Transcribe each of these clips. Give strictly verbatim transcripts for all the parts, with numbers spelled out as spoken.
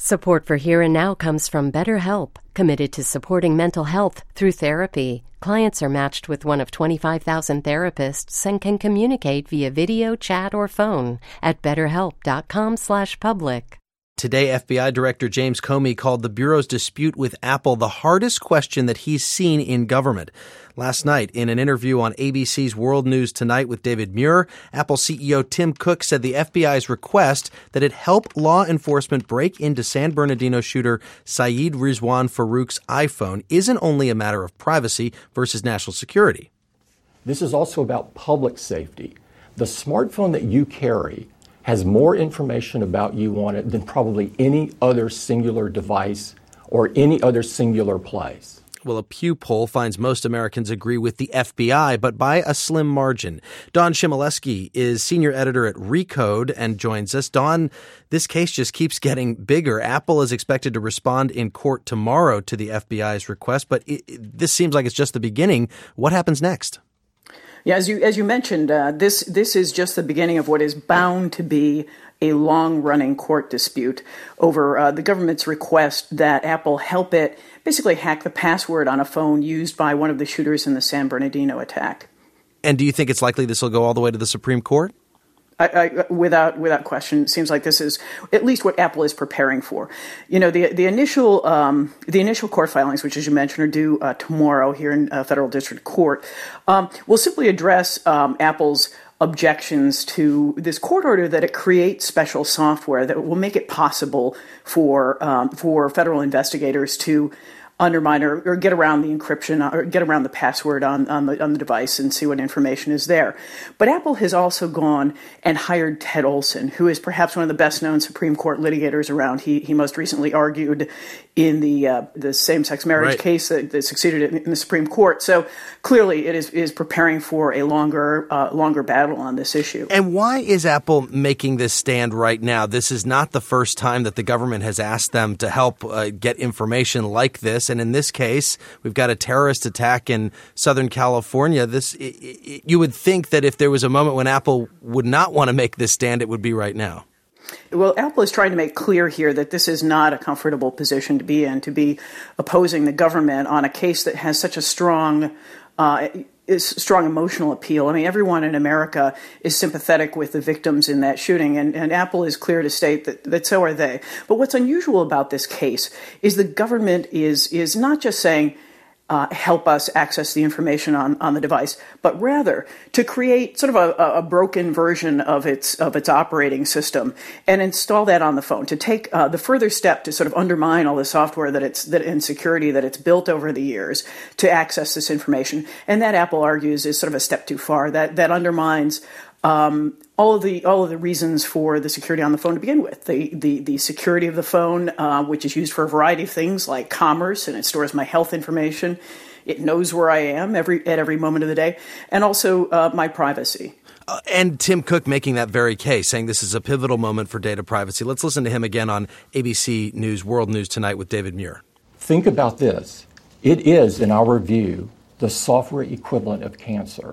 Support for Here and Now comes from BetterHelp, committed to supporting mental health through therapy. Clients are matched with one of twenty-five thousand therapists and can communicate via video, chat, or phone at betterhelp.com slash public. Today, F B I Director James Comey called the Bureau's dispute with Apple the hardest question that he's seen in government. Last night, in an interview on A B C's World News Tonight with David Muir, Apple C E O Tim Cook said the F B I's request that it help law enforcement break into San Bernardino shooter Saeed Rizwan Farouk's iPhone isn't only a matter of privacy versus national security. This is also about public safety. The smartphone that you carry has more information about you on it than probably any other singular device or any other singular place. Well, a Pew poll finds most Americans agree with the F B I, but by a slim margin. Dawn Chmielewski is senior editor at Recode and joins us. Dawn, this case just keeps getting bigger. Apple is expected to respond in court tomorrow to the F B I's request, but it, it, this seems like it's just the beginning. What happens next? Yeah, as you as you mentioned, uh, this this is just the beginning of what is bound to be a long-running court dispute over uh, the government's request that Apple help it basically hack the password on a phone used by one of the shooters in the San Bernardino attack. And do you think it's likely this will go all the way to the Supreme Court? I, I, without without question, it seems like this is at least what Apple is preparing for. You know, the the initial um, the initial court filings, which, as you mentioned, are due uh, tomorrow here in uh, federal district court, um, will simply address um, Apple's objections to this court order that it creates special software that will make it possible for um, for federal investigators to undermine or, or get around the encryption or get around the password on, on the on the device and see what information is there. But Apple has also gone and hired Ted Olson, who is perhaps one of the best known Supreme Court litigators around. He he most recently argued in the uh, the same-sex marriage right. case that, that succeeded in, in the Supreme Court. So clearly, it is is preparing for a longer uh, longer battle on this issue. And why is Apple making this stand right now? This is not the first time that the government has asked them to help uh, get information like this. And in this case, we've got a terrorist attack in Southern California. This, it, it, you would think that if there was a moment when Apple would not want to make this stand, it would be right now. Well, Apple is trying to make clear here that this is not a comfortable position to be in, to be opposing the government on a case that has such a strong uh, is strong emotional appeal. I mean, everyone in America is sympathetic with the victims in that shooting, and, and Apple is clear to state that, that so are they. But what's unusual about this case is the government is is not just saying, Uh, help us access the information on, on the device, but rather to create sort of a, a broken version of its of its operating system and install that on the phone. To take uh, the further step to sort of undermine all the software that it's that and security that it's built over the years to access this information, and that Apple argues is sort of a step too far. That that undermines Um, all of the all of the reasons for the security on the phone to begin with. The the, the security of the phone, uh, which is used for a variety of things like commerce, and it stores my health information. It knows where I am every at every moment of the day, and also uh, my privacy. Uh, and Tim Cook making that very case, saying this is a pivotal moment for data privacy. Let's listen to him again on A B C News World News Tonight with David Muir. Think about this. It is, in our view, the software equivalent of cancer.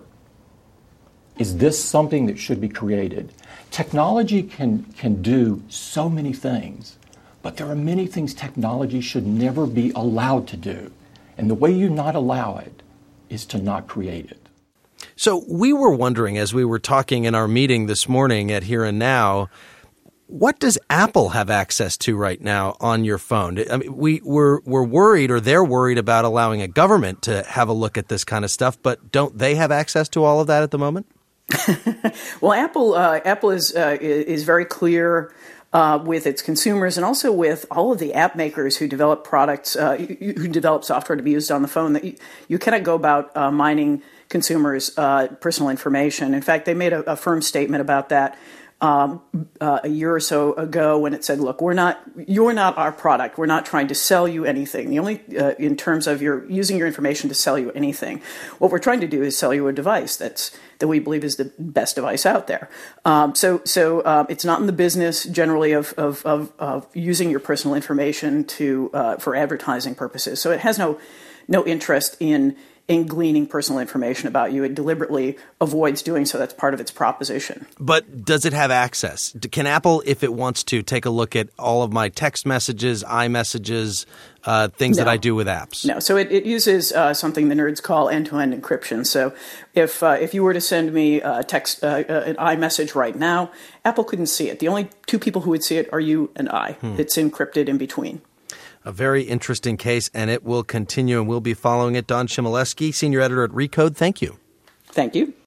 Is this something that should be created? Technology can, can do so many things, but there are many things technology should never be allowed to do. And the way you not allow it is to not create it. So we were wondering, as we were talking in our meeting this morning at Here and Now, what does Apple have access to right now on your phone? I mean, we, we're, we're worried, or they're worried about allowing a government to have a look at this kind of stuff, but don't they have access to all of that at the moment? Well, Apple uh, Apple is uh, is very clear uh, with its consumers and also with all of the app makers who develop products, uh, who develop software to be used on the phone, that you, you cannot go about uh, mining consumers' uh, personal information. In fact, they made a, a firm statement about that Um, uh, a year or so ago when it said, look, we're not, you're not our product. We're not trying to sell you anything. The only, uh, in terms of your using your information to sell you anything, what we're trying to do is sell you a device that's, that we believe is the best device out there. Um, so, so, um, it's not in the business generally of, of, of, of using your personal information to, uh, for advertising purposes. So it has no, no interest in, in gleaning personal information about you. It deliberately avoids doing so. That's part of its proposition. But does it have access? Can Apple, if it wants to, take a look at all of my text messages, iMessages, uh, things no. that I do with apps? No. So it, it uses uh, something the nerds call end-to-end encryption. So if uh, if you were to send me a text, uh, uh, an iMessage right now, Apple couldn't see it. The only two people who would see it are you and I. Hmm. It's encrypted in between. A very interesting case, and it will continue, and we'll be following it. Don Chmielewski, senior editor at Recode, thank you. Thank you.